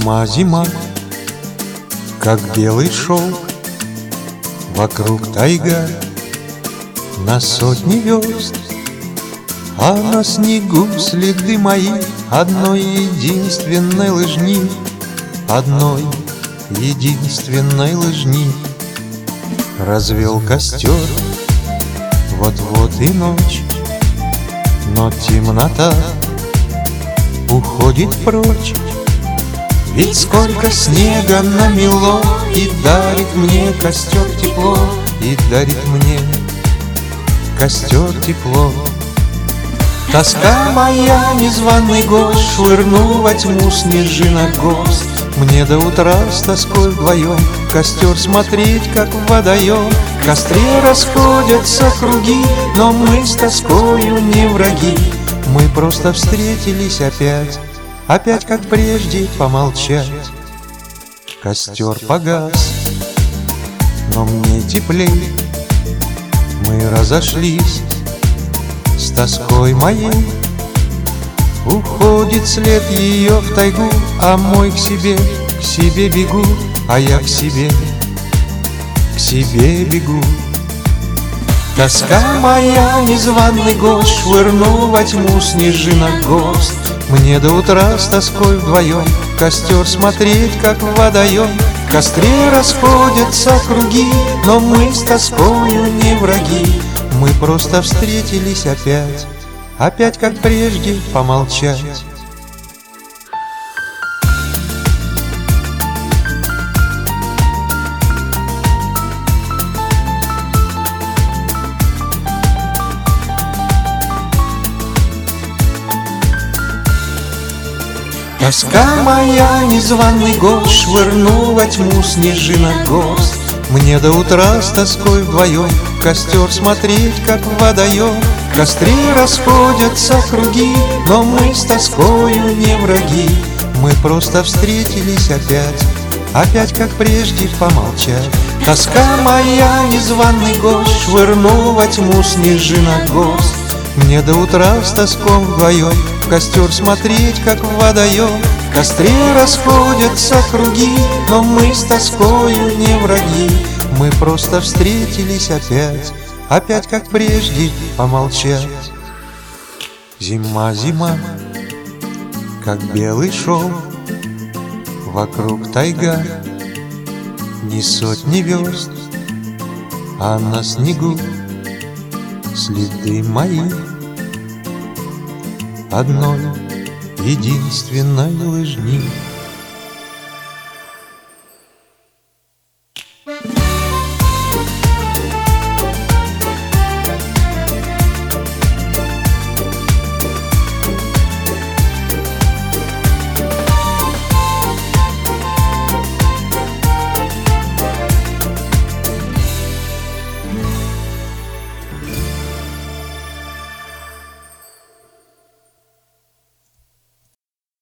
Зима, зима, как белый шелк, вокруг тайга на сотни верст, а на снегу следы мои одной единственной лыжни, одной единственной лыжни. Развел костер, вот-вот и ночь, но темнота уходит прочь. Ведь сколько снега намело, и дарит мне костер тепло, и дарит мне костер тепло. Тоска моя, незваный гость, швырнул во тьму снежинок горсть. Мне до утра с тоской вдвоем костер смотреть, как в водоем. В костре расходятся круги, но мы с тоскою не враги. Мы просто встретились опять, опять как прежде помолчать. Костер погас, но мне теплей. Мы разошлись с тоской моей. Уходит след ее в тайгу, а мой к себе бегу, а я к себе бегу. Тоска моя, незваный гость, швырнул во тьму снежинок горсть. Мне до утра с тоской вдвоем костер смотреть, как в водоем. В костре расходятся круги, но мы с тоскою не враги. Мы просто встретились опять, опять как прежде помолчать. Тоска моя, незваный гость, швырнул во тьму снежинок горсть. Мне до утра с тоской вдвоем костер смотреть, как в водоем. В костре расходятся круги, но мы с тоскою не враги. Мы просто встретились опять, опять как прежде помолчать. Тоска моя, незваный гость, швырнул во тьму снежинок горсть. Мне до утра с тоской вдвоем в костер смотреть, как в водоем. В костре расходятся круги, но мы с тоскою не враги. Мы просто встретились опять, опять как прежде помолчать. Зима, зима, как белый шелк, вокруг тайга ни сотни верст, а на снегу следы мои одной единственной лыжни.